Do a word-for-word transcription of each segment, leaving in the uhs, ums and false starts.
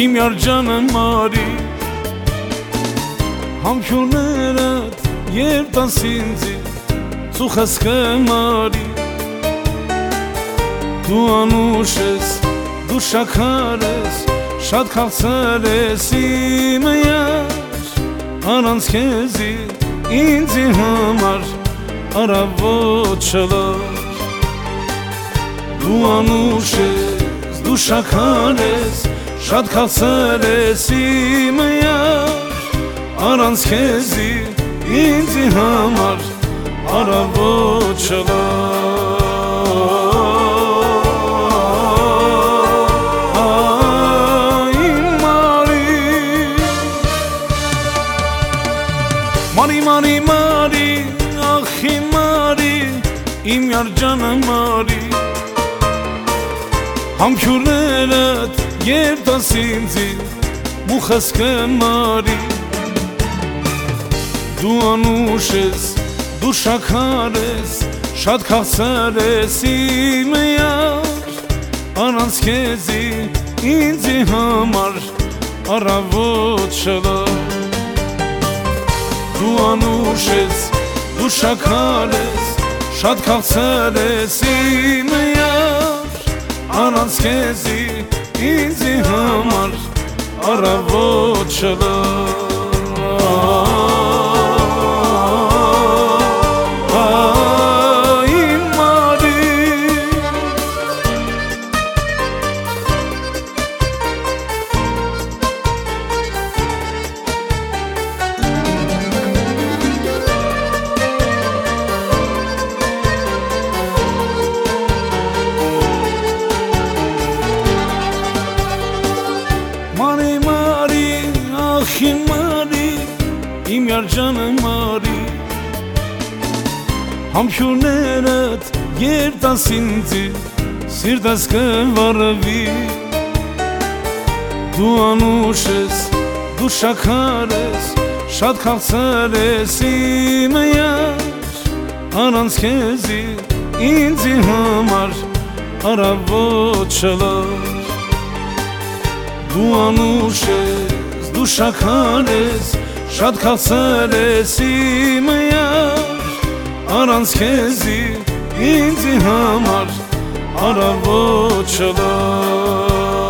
իմ երջանն մարի Համքյուրներդ երբ տաս ինձի ծուխս կմարի Դու անուշ ես, դու շաքար ես, շատ քաղցր ես իմ յար Առանց քեզի ինձի համար առավոտ չլար Դու անուշ ես, դու շաքար ես, շատ քաղցր ես իմ յար Առանց քեզի ինձի համար առավոտ չլար Մարի, մարի, մարի, ախի մարի, իմ երջանը մարի Համքյուրներդ երբ տաս ինձի մուխս կմարի Դու անուշ ես, դու շաքար ես, շատ քաղցր ես իմ յար Առանց քեզի ինձի համար առավոտ չլար Դու անուշ ես, դու շաքար ես, շատ քաղցր ես իմ յար Առանց քեզի ինձի համար առավոտ չլար Մարի, մարի, ախի մարի, իմ երջանը մարի Համքյուրներդ երբ տաս ինձի, սիրտս կվառվի Դու անուշ ես, դու շաքար ես, շատ քաղցր ես իմ յար Առանց քեզի ինձի համար առավոտ չլար Դու անուշ ես, դու շաքար ես, շատ քաղցր ես իմ յար Առանց քեզի ինձի համար առավոտ չլար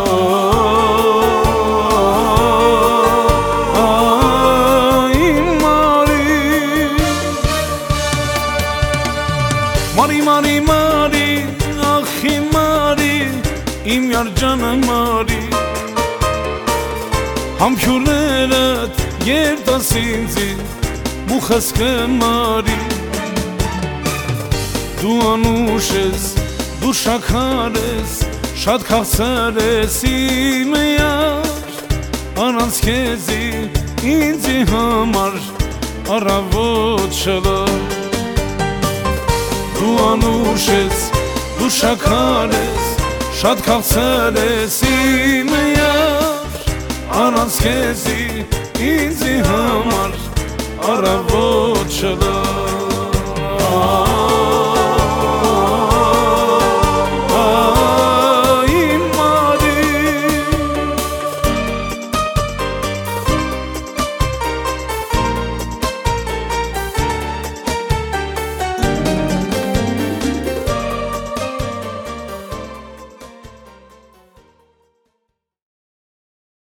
Իմ մարի Մարի, մարի, մարի, ախի մարի, իմ երջանը մարի Համքյուրներդ երբ տաս ինձի մուխս կմարի Դու անուշ ես, դու շաքար ես, շատ քաղցր ես իմ յար Առանց քեզի ինձի համար առավոտ չլար Դու անուշ ես, դու շաքար ես, շատ քաղցր ես իմ յար Առանց քեզի ինձի համար առավոտ չլար